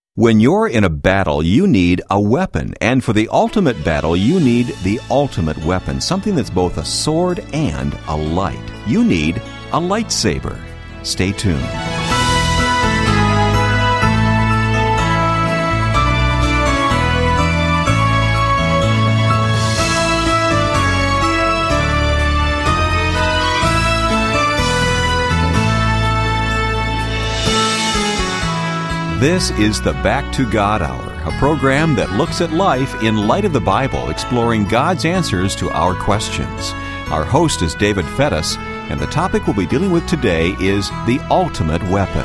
When you're in a battle, you need a weapon. And for the ultimate battle, you need the ultimate weapon, something that's both a sword and a light. You need a lightsaber. Stay tuned. This is the Back to God Hour, a program that looks at life in light of the Bible, exploring God's answers to our questions. Our host is David Fettis, and the topic we'll be dealing with today is the ultimate weapon.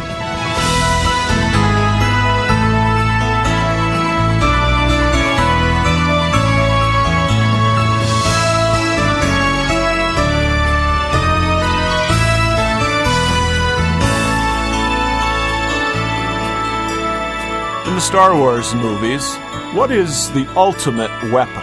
In the Star Wars movies, what is the ultimate weapon?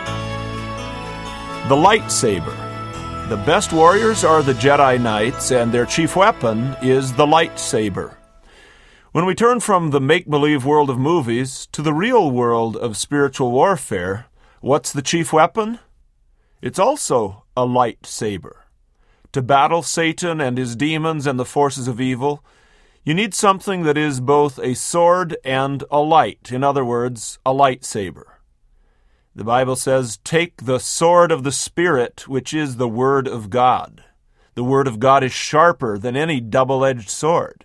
The lightsaber. The best warriors are the Jedi Knights, and their chief weapon is the lightsaber. When we turn from the make-believe world of movies to the real world of spiritual warfare, what's the chief weapon? It's also a lightsaber. To battle Satan and his demons and the forces of evil, you need something that is both a sword and a light. In other words, a lightsaber. The Bible says, "Take the sword of the Spirit, which is the Word of God." The Word of God is sharper than any double-edged sword.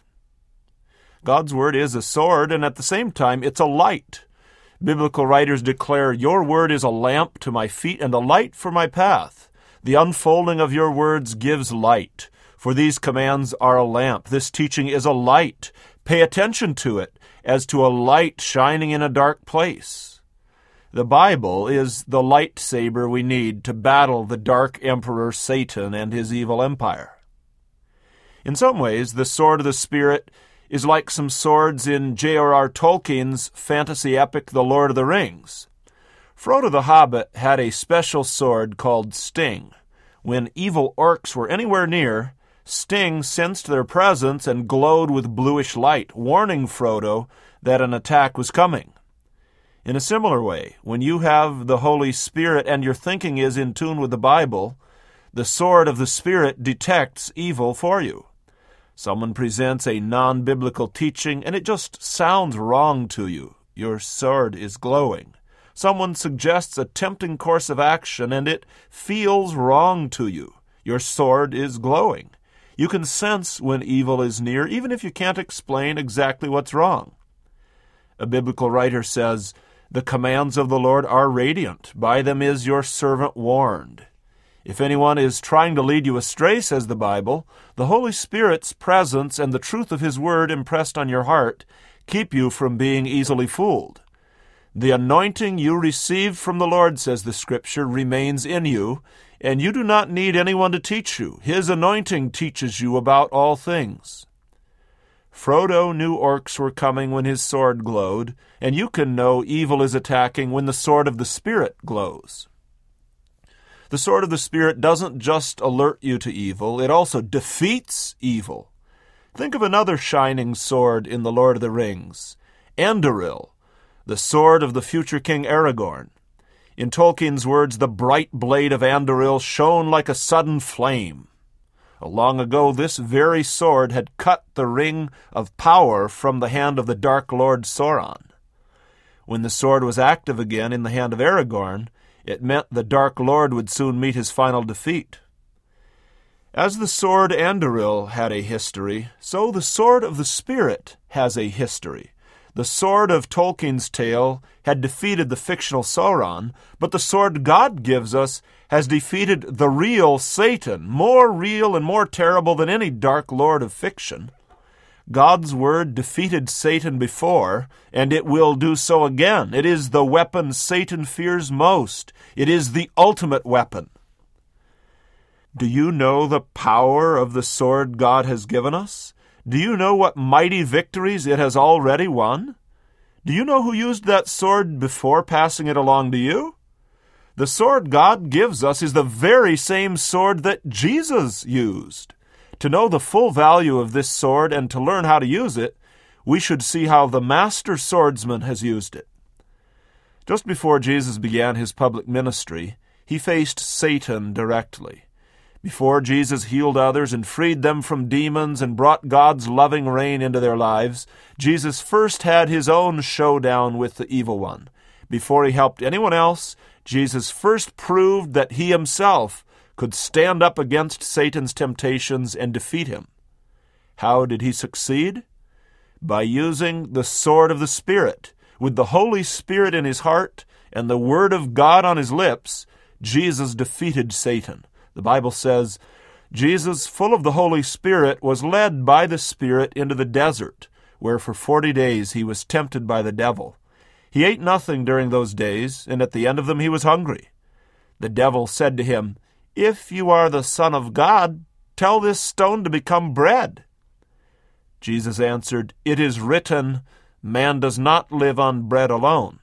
God's Word is a sword, and at the same time, it's a light. Biblical writers declare, "Your Word is a lamp to my feet and a light for my path. The unfolding of your words gives light. For these commands are a lamp. This teaching is a light. Pay attention to it, as to a light shining in a dark place." The Bible is the lightsaber we need to battle the dark emperor Satan and his evil empire. In some ways, the sword of the Spirit is like some swords in J.R.R. Tolkien's fantasy epic, The Lord of the Rings. Frodo the Hobbit had a special sword called Sting. When evil orcs were anywhere near, Sting sensed their presence and glowed with bluish light, warning Frodo that an attack was coming. In a similar way, when you have the Holy Spirit and your thinking is in tune with the Bible, the sword of the Spirit detects evil for you. Someone presents a non-biblical teaching and it just sounds wrong to you. Your sword is glowing. Someone suggests a tempting course of action and it feels wrong to you. Your sword is glowing. You can sense when evil is near, even if you can't explain exactly what's wrong. A biblical writer says, "The commands of the Lord are radiant. By them is your servant warned." If anyone is trying to lead you astray, says the Bible, the Holy Spirit's presence and the truth of His Word impressed on your heart keep you from being easily fooled. The anointing you received from the Lord, says the Scripture, remains in you, and you do not need anyone to teach you. His anointing teaches you about all things. Frodo knew orcs were coming when his sword glowed, and you can know evil is attacking when the sword of the Spirit glows. The sword of the Spirit doesn't just alert you to evil, it also defeats evil. Think of another shining sword in The Lord of the Rings, Anduril, the sword of the future King Aragorn. In Tolkien's words, the bright blade of Anduril shone like a sudden flame. Long ago, this very sword had cut the ring of power from the hand of the Dark Lord Sauron. When the sword was active again in the hand of Aragorn, it meant the Dark Lord would soon meet his final defeat. As the sword Anduril had a history, so the sword of the Spirit has a history. The sword of Tolkien's tale had defeated the fictional Sauron, but the sword God gives us has defeated the real Satan, more real and more terrible than any dark lord of fiction. God's word defeated Satan before, and it will do so again. It is the weapon Satan fears most. It is the ultimate weapon. Do you know the power of the sword God has given us? Do you know what mighty victories it has already won? Do you know who used that sword before passing it along to you? The sword God gives us is the very same sword that Jesus used. To know the full value of this sword and to learn how to use it, we should see how the master swordsman has used it. Just before Jesus began his public ministry, he faced Satan directly. Before Jesus healed others and freed them from demons and brought God's loving reign into their lives, Jesus first had his own showdown with the evil one. Before he helped anyone else, Jesus first proved that he himself could stand up against Satan's temptations and defeat him. How did he succeed? By using the sword of the Spirit. With the Holy Spirit in his heart and the Word of God on his lips, Jesus defeated Satan. The Bible says, Jesus, full of the Holy Spirit, was led by the Spirit into the desert, where for 40 days he was tempted by the devil. He ate nothing during those days, and at the end of them he was hungry. The devil said to him, "If you are the Son of God, tell this stone to become bread." Jesus answered, "It is written, man does not live on bread alone."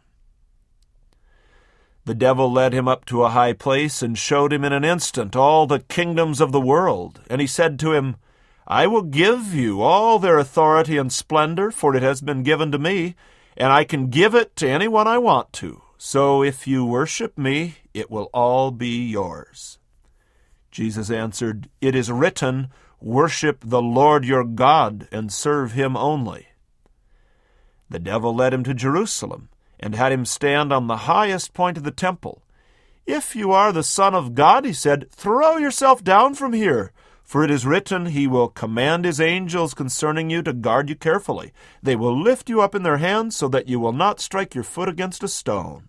The devil led him up to a high place and showed him in an instant all the kingdoms of the world. And he said to him, "I will give you all their authority and splendor, for it has been given to me, and I can give it to anyone I want to. So if you worship me, it will all be yours." Jesus answered, "It is written, worship the Lord your God and serve him only." The devil led him to Jerusalem and had him stand on the highest point of the temple. "If you are the Son of God," he said, "throw yourself down from here, for it is written, he will command his angels concerning you to guard you carefully. They will lift you up in their hands so that you will not strike your foot against a stone."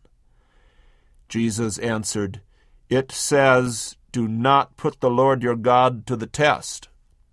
Jesus answered, "It says, do not put the Lord your God to the test."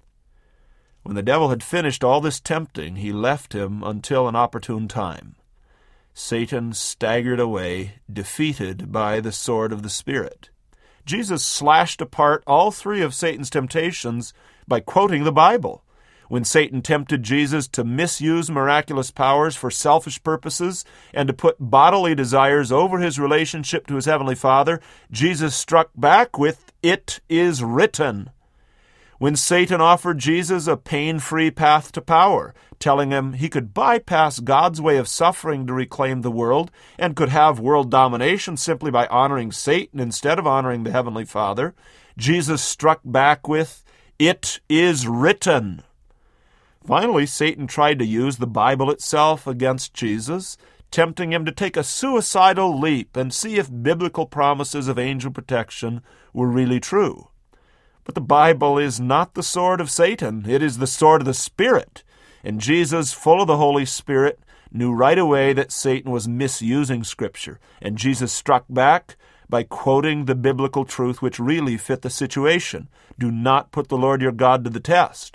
When the devil had finished all this tempting, he left him until an opportune time. Satan staggered away, defeated by the sword of the Spirit. Jesus slashed apart all three of Satan's temptations by quoting the Bible. When Satan tempted Jesus to misuse miraculous powers for selfish purposes and to put bodily desires over his relationship to his heavenly Father, Jesus struck back with, "It is written." When Satan offered Jesus a pain-free path to power, telling him he could bypass God's way of suffering to reclaim the world and could have world domination simply by honoring Satan instead of honoring the Heavenly Father, Jesus struck back with, "It is written." Finally, Satan tried to use the Bible itself against Jesus, tempting him to take a suicidal leap and see if biblical promises of angel protection were really true. But the Bible is not the sword of Satan. It is the sword of the Spirit. And Jesus, full of the Holy Spirit, knew right away that Satan was misusing Scripture. And Jesus struck back by quoting the biblical truth which really fit the situation. Do not put the Lord your God to the test.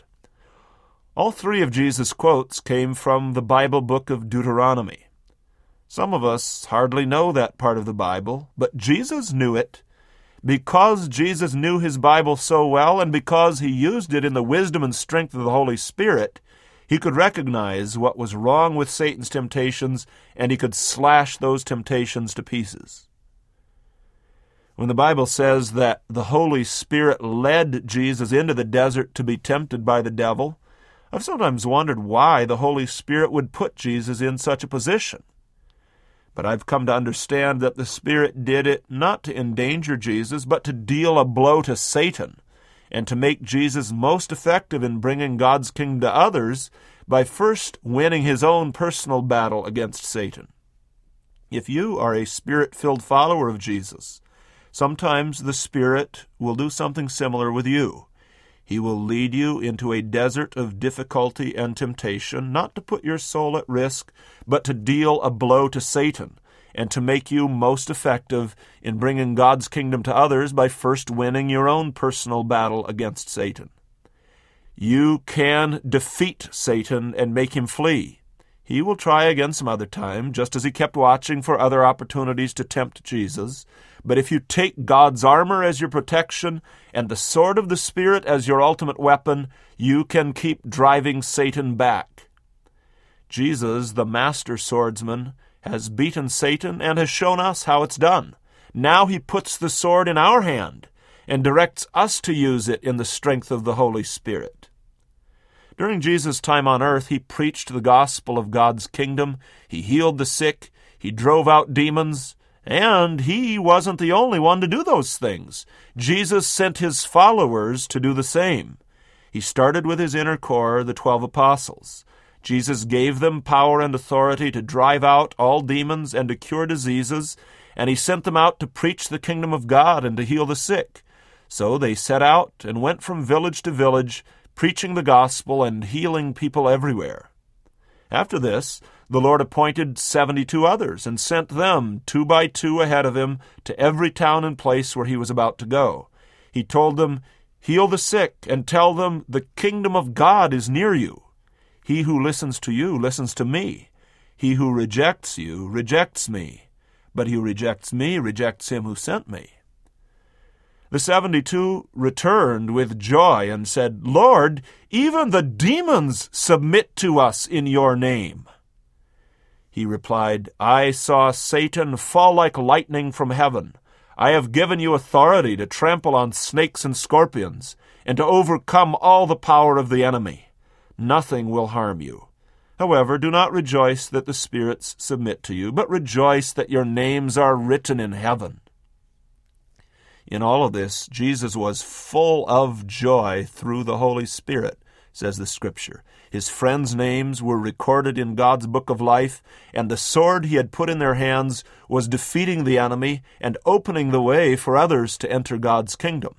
All three of Jesus' quotes came from the Bible book of Deuteronomy. Some of us hardly know that part of the Bible, but Jesus knew it. Because Jesus knew his Bible so well, and because he used it in the wisdom and strength of the Holy Spirit, he could recognize what was wrong with Satan's temptations, and he could slash those temptations to pieces. When the Bible says that the Holy Spirit led Jesus into the desert to be tempted by the devil, I've sometimes wondered why the Holy Spirit would put Jesus in such a position. But I've come to understand that the Spirit did it not to endanger Jesus, but to deal a blow to Satan, and to make Jesus most effective in bringing God's kingdom to others by first winning his own personal battle against Satan. If you are a Spirit-filled follower of Jesus, sometimes the Spirit will do something similar with you. He will lead you into a desert of difficulty and temptation, not to put your soul at risk, but to deal a blow to Satan, and to make you most effective in bringing God's kingdom to others by first winning your own personal battle against Satan. You can defeat Satan and make him flee. He will try again some other time, just as he kept watching for other opportunities to tempt Jesus. But if you take God's armor as your protection and the sword of the Spirit as your ultimate weapon, you can keep driving Satan back. Jesus, the master swordsman, has beaten Satan and has shown us how it's done. Now he puts the sword in our hand and directs us to use it in the strength of the Holy Spirit. During Jesus' time on earth, he preached the gospel of God's kingdom, he healed the sick, he drove out demons, and he wasn't the only one to do those things. Jesus sent his followers to do the same. He started with his inner core, the 12 apostles. Jesus gave them power and authority to drive out all demons and to cure diseases, and he sent them out to preach the kingdom of God and to heal the sick. So they set out and went from village to village, preaching the gospel and healing people everywhere. After this, the Lord appointed 72 others and sent them 2 by 2 ahead of him to every town and place where he was about to go. He told them, "Heal the sick and tell them the kingdom of God is near you. He who listens to you listens to me. He who rejects you rejects me. But he who rejects me rejects him who sent me." The 72 returned with joy and said, "Lord, even the demons submit to us in your name." He replied, "I saw Satan fall like lightning from heaven. I have given you authority to trample on snakes and scorpions, and to overcome all the power of the enemy. Nothing will harm you. However, do not rejoice that the spirits submit to you, but rejoice that your names are written in heaven." In all of this, Jesus was full of joy through the Holy Spirit, says the Scripture. His friends' names were recorded in God's book of life, and the sword he had put in their hands was defeating the enemy and opening the way for others to enter God's kingdom.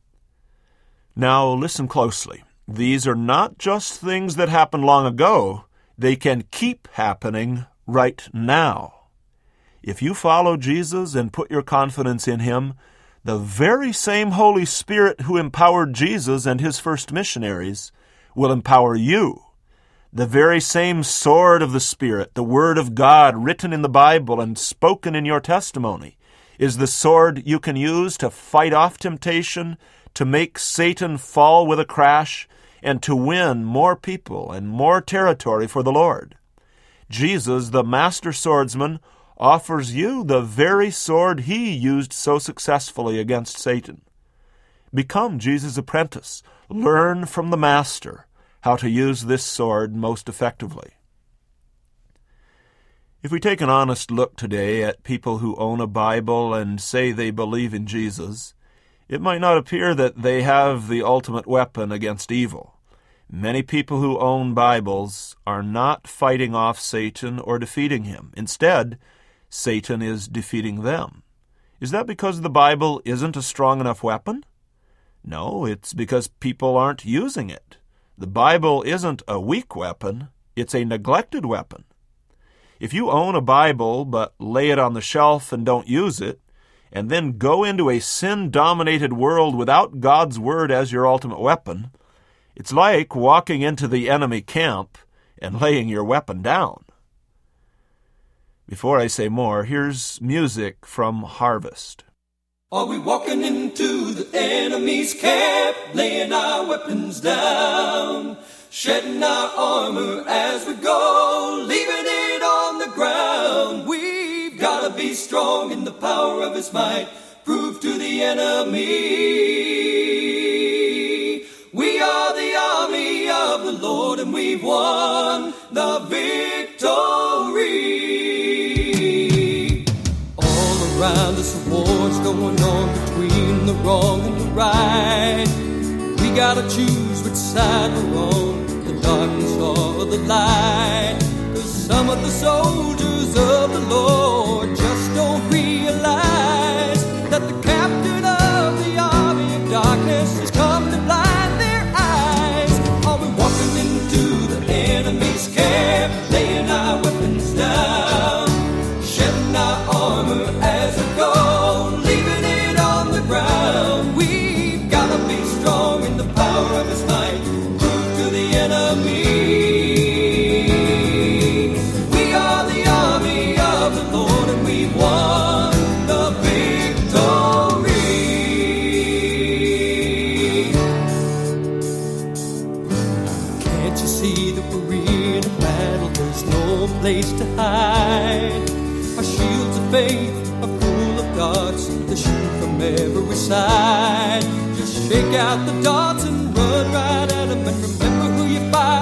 Now, listen closely. These are not just things that happened long ago. They can keep happening right now. If you follow Jesus and put your confidence in him, the very same Holy Spirit who empowered Jesus and his first missionaries will empower you. The very same sword of the Spirit, the Word of God written in the Bible and spoken in your testimony, is the sword you can use to fight off temptation, to make Satan fall with a crash, and to win more people and more territory for the Lord. Jesus, the master swordsman, offers you the very sword he used so successfully against Satan. Become Jesus' apprentice. Learn from the master how to use this sword most effectively. If we take an honest look today at people who own a Bible and say they believe in Jesus, it might not appear that they have the ultimate weapon against evil. Many people who own Bibles are not fighting off Satan or defeating him. Instead, Satan is defeating them. Is that because the Bible isn't a strong enough weapon? No, it's because people aren't using it. The Bible isn't a weak weapon, it's a neglected weapon. If you own a Bible but lay it on the shelf and don't use it, and then go into a sin-dominated world without God's Word as your ultimate weapon, it's like walking into the enemy camp and laying your weapon down. Before I say more, here's music from Harvest. Are we walking into the enemy's camp, laying our weapons down, shedding our armor as we go, leaving it on the ground? We've got to be strong in the power of his might, prove to the enemy we are the army of the Lord, and we've won the victory. Around us a war's going on between the wrong and the right. We gotta choose which side we're on, the darkness or the light. 'Cause some of the soldiers of the Lord just don't realize that the captain of the army of darkness has come to blind their eyes. Are we walking into the enemy's camp, laying our weapons down, shedding our armor as we go, leaving it on the ground? We've got to be strong in the power of his might, prove to the enemy we are the army of the Lord, and we've won the victory. Can't you see that we're in a battle? There's no place to hide. Our shields of faith are full of darts that shoot from every side. Just shake out the darts and run right at them, and remember who you fight.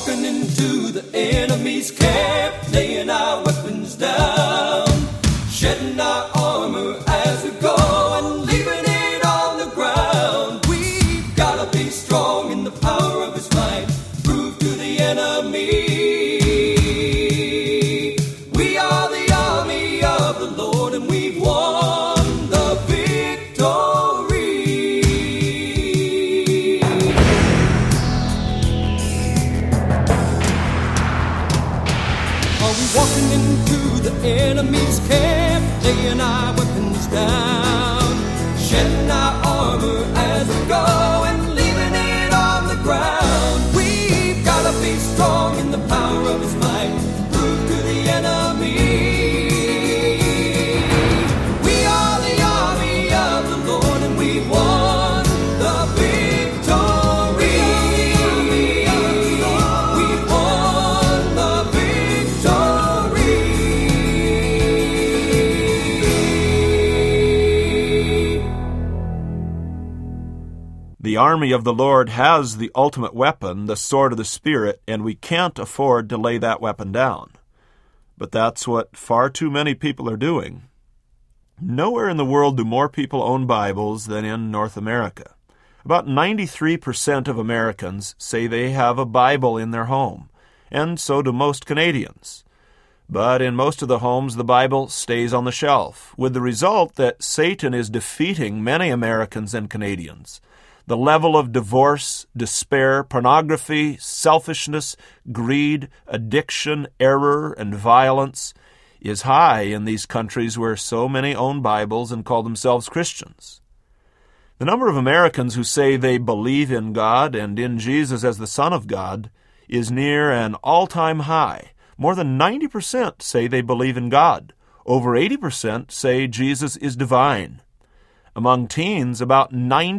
walking into the enemy's camp, laying our weapons down, shedding our armor as we go and leaving it on the ground. We've gotta be strong in the power of His might, prove to the enemy we are the army of the Lord, and we've won the victory. Are we walking into the enemy's camp, laying our weapons down, shedding our armor as we go and leaving it on the ground? We've gotta be strong in the power of His might, prove to the enemy we are the army of the Lord, and we've won the victory. We've won the victory. The army of the Lord has the ultimate weapon, the sword of the Spirit, and we can't afford to lay that weapon down. But that's what far too many people are doing. Nowhere in the world do more people own Bibles than in North America. About 93% of Americans say they have a Bible in their home, and so do most Canadians. But in most of the homes, the Bible stays on the shelf, with the result that Satan is defeating many Americans and Canadians. The level of divorce, despair, pornography, selfishness, greed, addiction, error, and violence is high in these countries where so many own Bibles and call themselves Christians. The number of Americans who say they believe in God and in Jesus as the Son of God is near an all-time high. More than 90% say they believe in God. Over 80% say Jesus is divine. Among teens, about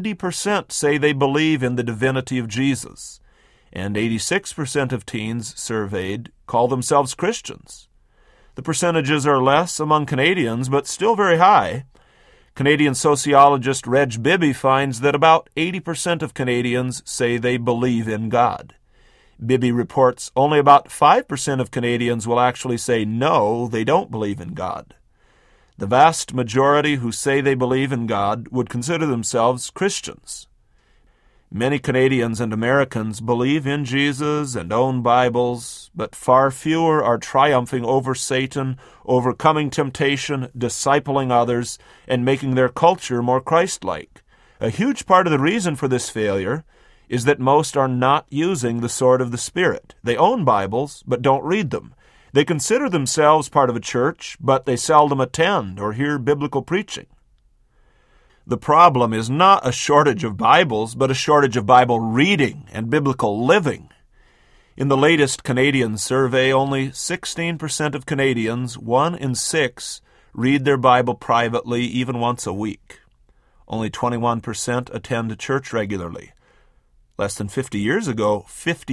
90% say they believe in the divinity of Jesus, and 86% of teens surveyed call themselves Christians. The percentages are less among Canadians, but still very high. Canadian sociologist Reg Bibby finds that about 80% of Canadians say they believe in God. Bibby reports only about 5% of Canadians will actually say no, they don't believe in God. The vast majority who say they believe in God would consider themselves Christians. Many Canadians and Americans believe in Jesus and own Bibles, but far fewer are triumphing over Satan, overcoming temptation, discipling others, and making their culture more Christ-like. A huge part of the reason for this failure is that most are not using the sword of the Spirit. They own Bibles, but don't read them. They consider themselves part of a church, but they seldom attend or hear biblical preaching. The problem is not a shortage of Bibles, but a shortage of Bible reading and biblical living. In the latest Canadian survey, only 16% of Canadians, 1 in 6, read their Bible privately even once a week. Only 21% attend church regularly. Less than 50 years ago,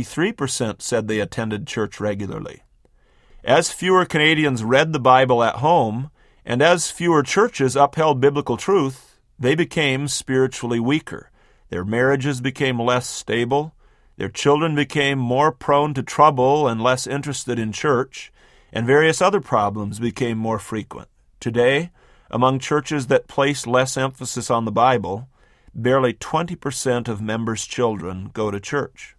53% said they attended church regularly. As fewer Canadians read the Bible at home, and as fewer churches upheld biblical truth, they became spiritually weaker. Their marriages became less stable, their children became more prone to trouble and less interested in church, and various other problems became more frequent. Today, among churches that place less emphasis on the Bible, barely 20% of members' children go to church.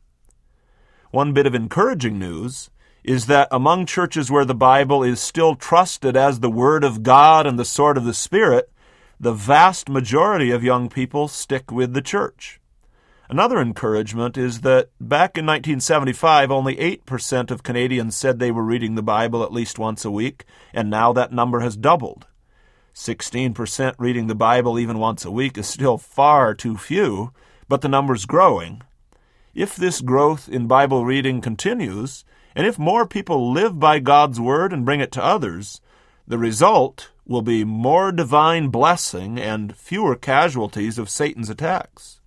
One bit of encouraging news is that among churches where the Bible is still trusted as the Word of God and the sword of the Spirit, the vast majority of young people stick with the church. Another encouragement is that back in 1975, only 8% of Canadians said they were reading the Bible at least once a week, and now that number has doubled. 16% reading the Bible even once a week is still far too few, but the number's growing. If this growth in Bible reading continues, and if more people live by God's Word and bring it to others, the result will be more divine blessing and fewer casualties of Satan's attacks.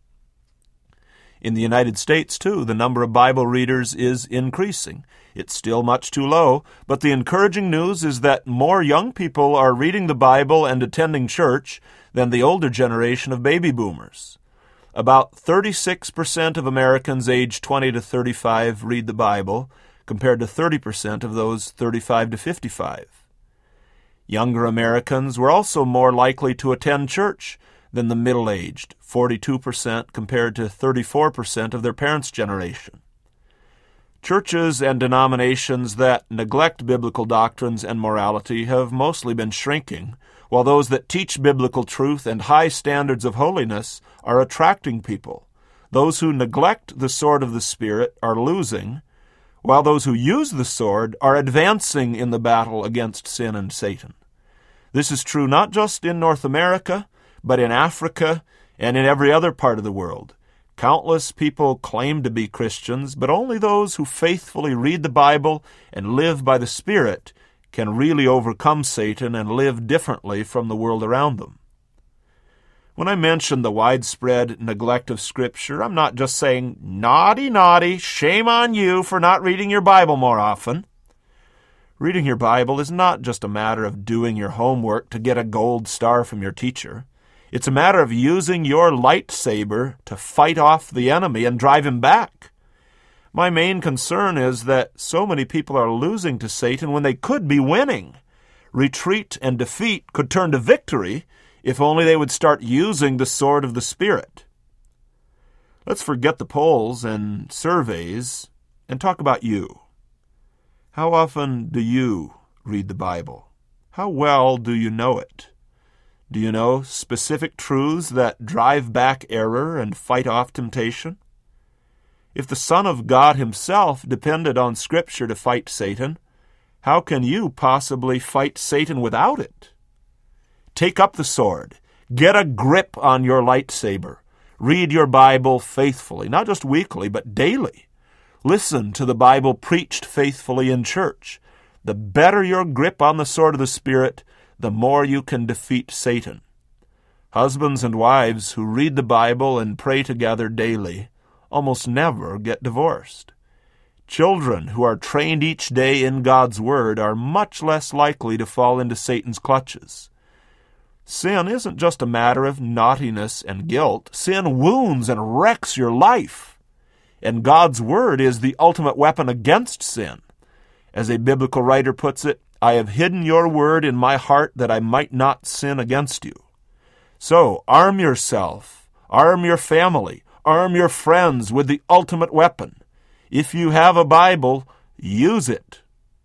In the United States, too, the number of Bible readers is increasing. It's still much too low, but the encouraging news is that more young people are reading the Bible and attending church than the older generation of baby boomers. About 36% of Americans aged 20 to 35 read the Bible, compared to 30% of those 35 to 55. Younger Americans were also more likely to attend church than the middle-aged, 42% compared to 34% of their parents' generation. Churches and denominations that neglect biblical doctrines and morality have mostly been shrinking, while those that teach biblical truth and high standards of holiness are attracting people. Those who neglect the sword of the Spirit are losing, while those who use the sword are advancing in the battle against sin and Satan. This is true not just in North America, but in Africa and in every other part of the world. Countless people claim to be Christians, but only those who faithfully read the Bible and live by the Spirit can really overcome Satan and live differently from the world around them. When I mention the widespread neglect of Scripture, I'm not just saying, naughty, naughty, shame on you for not reading your Bible more often. Reading your Bible is not just a matter of doing your homework to get a gold star from your teacher. It's a matter of using your lightsaber to fight off the enemy and drive him back. My main concern is that so many people are losing to Satan when they could be winning. Retreat and defeat could turn to victory if only they would start using the sword of the Spirit. Let's forget the polls and surveys and talk about you. How often do you read the Bible? How well do you know it? Do you know specific truths that drive back error and fight off temptation? If the Son of God himself depended on Scripture to fight Satan, how can you possibly fight Satan without it? Take up the sword. Get a grip on your lightsaber. Read your Bible faithfully, not just weekly, but daily. Listen to the Bible preached faithfully in church. The better your grip on the sword of the Spirit, the more you can defeat Satan. Husbands and wives who read the Bible and pray together daily almost never get divorced. Children who are trained each day in God's Word are much less likely to fall into Satan's clutches. Sin isn't just a matter of naughtiness and guilt. Sin wounds and wrecks your life. And God's Word is the ultimate weapon against sin. As a biblical writer puts it, I have hidden your word in my heart that I might not sin against you. So, arm yourself, arm your family, arm your friends with the ultimate weapon. If you have a Bible, use it.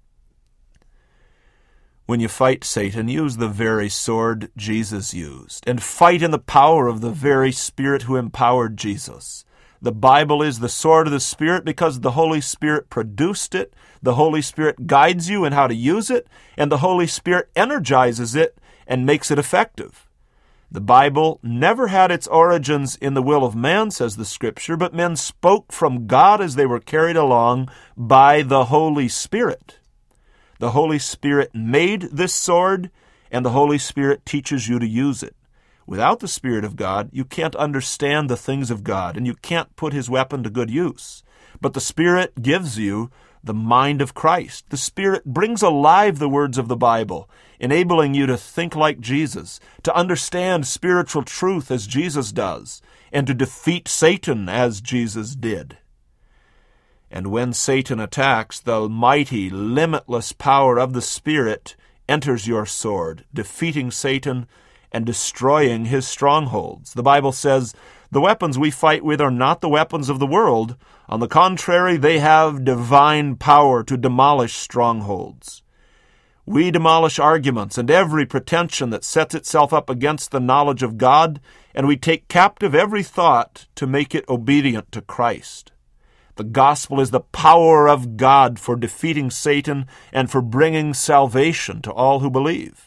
When you fight Satan, use the very sword Jesus used, and fight in the power of the very Spirit who empowered Jesus. The Bible is the sword of the Spirit because the Holy Spirit produced it, the Holy Spirit guides you in how to use it, and the Holy Spirit energizes it and makes it effective. The Bible never had its origins in the will of man, says the Scripture, but men spoke from God as they were carried along by the Holy Spirit. The Holy Spirit made this sword, and the Holy Spirit teaches you to use it. Without the Spirit of God, you can't understand the things of God, and you can't put His weapon to good use. But the Spirit gives you the mind of Christ. The Spirit brings alive the words of the Bible, enabling you to think like Jesus, to understand spiritual truth as Jesus does, and to defeat Satan as Jesus did. And when Satan attacks, the mighty, limitless power of the Spirit enters your sword, defeating Satan and destroying his strongholds. The Bible says, the weapons we fight with are not the weapons of the world. On the contrary, they have divine power to demolish strongholds. We demolish arguments and every pretension that sets itself up against the knowledge of God, and we take captive every thought to make it obedient to Christ. The gospel is the power of God for defeating Satan and for bringing salvation to all who believe.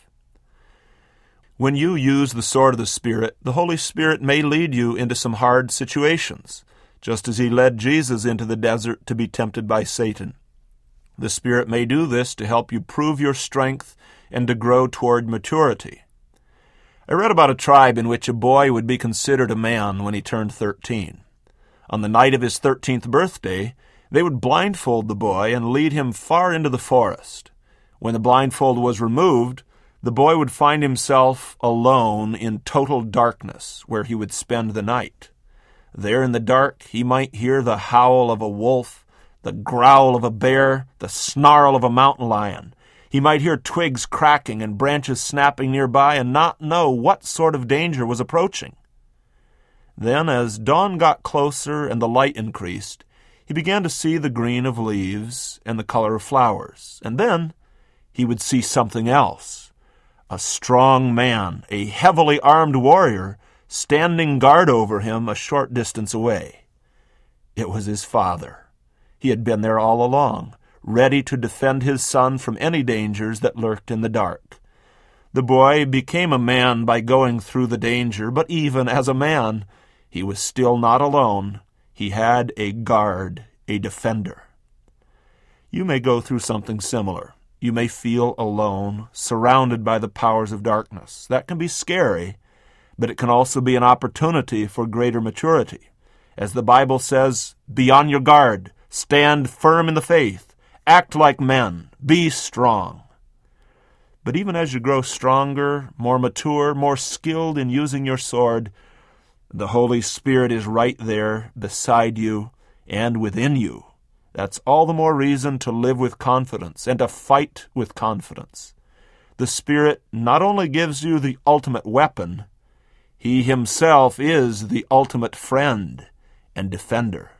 When you use the sword of the Spirit, the Holy Spirit may lead you into some hard situations, just as He led Jesus into the desert to be tempted by Satan. The Spirit may do this to help you prove your strength and to grow toward maturity. I read about a tribe in which a boy would be considered a man when he turned 13. On the night of his 13th birthday, they would blindfold the boy and lead him far into the forest. When the blindfold was removed, the boy would find himself alone in total darkness, where he would spend the night. There in the dark, he might hear the howl of a wolf, the growl of a bear, the snarl of a mountain lion. He might hear twigs cracking and branches snapping nearby and not know what sort of danger was approaching. Then, as dawn got closer and the light increased, he began to see the green of leaves and the color of flowers. And then he would see something else. A strong man, a heavily armed warrior, standing guard over him a short distance away. It was his father. He had been there all along, ready to defend his son from any dangers that lurked in the dark. The boy became a man by going through the danger, but even as a man, he was still not alone. He had a guard, a defender. You may go through something similar. You may feel alone, surrounded by the powers of darkness. That can be scary, but it can also be an opportunity for greater maturity. As the Bible says, be on your guard, stand firm in the faith, act like men, be strong. But even as you grow stronger, more mature, more skilled in using your sword, the Holy Spirit is right there beside you and within you. That's all the more reason to live with confidence and to fight with confidence. The Spirit not only gives you the ultimate weapon, He Himself is the ultimate friend and defender.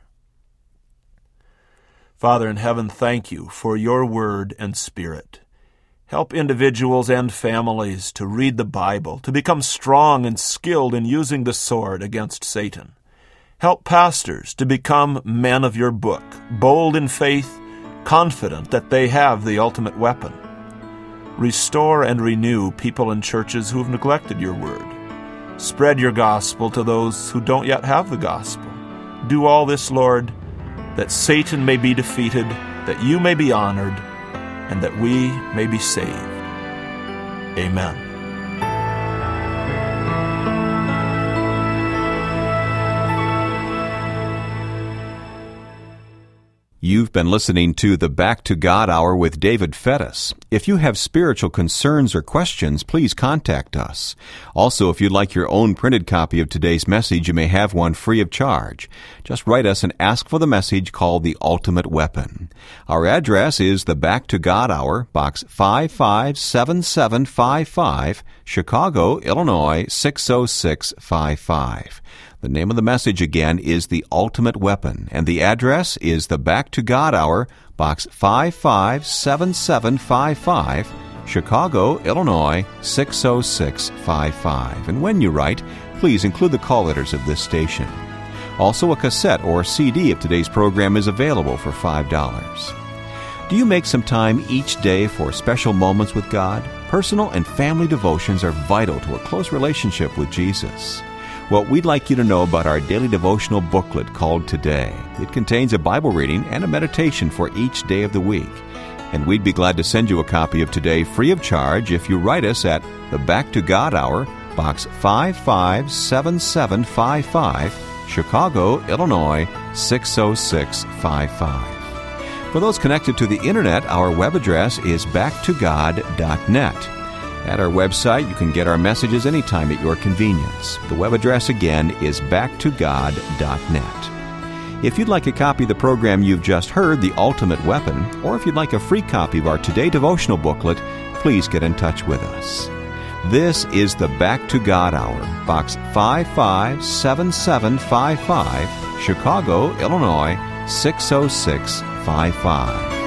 Father in heaven, thank you for your word and Spirit. Help individuals and families to read the Bible, to become strong and skilled in using the sword against Satan. Help pastors to become men of your book, bold in faith, confident that they have the ultimate weapon. Restore and renew people in churches who have neglected your word. Spread your gospel to those who don't yet have the gospel. Do all this, Lord, that Satan may be defeated, that you may be honored, and that we may be saved. Amen. You've been listening to the Back to God Hour with David Fettis. If you have spiritual concerns or questions, please contact us. Also, if you'd like your own printed copy of today's message, you may have one free of charge. Just write us and ask for the message called The Ultimate Weapon. Our address is the Back to God Hour, Box 557755, Chicago, Illinois 60655. The name of the message again is The Ultimate Weapon, and the address is the Back to God Hour, Box 557755, Chicago, Illinois 60655. And when you write, please include the call letters of this station. Also, a cassette or CD of today's program is available for $5. Do you make some time each day for special moments with God? Personal and family devotions are vital to a close relationship with Jesus. Well, we'd like you to know about our daily devotional booklet called Today. It contains a Bible reading and a meditation for each day of the week. And we'd be glad to send you a copy of Today free of charge if you write us at the Back to God Hour, Box 557755, Chicago, Illinois 60655. For those connected to the Internet, our web address is backtogod.net. At our website, you can get our messages anytime at your convenience. The web address again is backtogod.net. If you'd like a copy of the program you've just heard, The Ultimate Weapon, or if you'd like a free copy of our Today devotional booklet, please get in touch with us. This is the Back to God Hour, Box 557755, Chicago, Illinois 60655.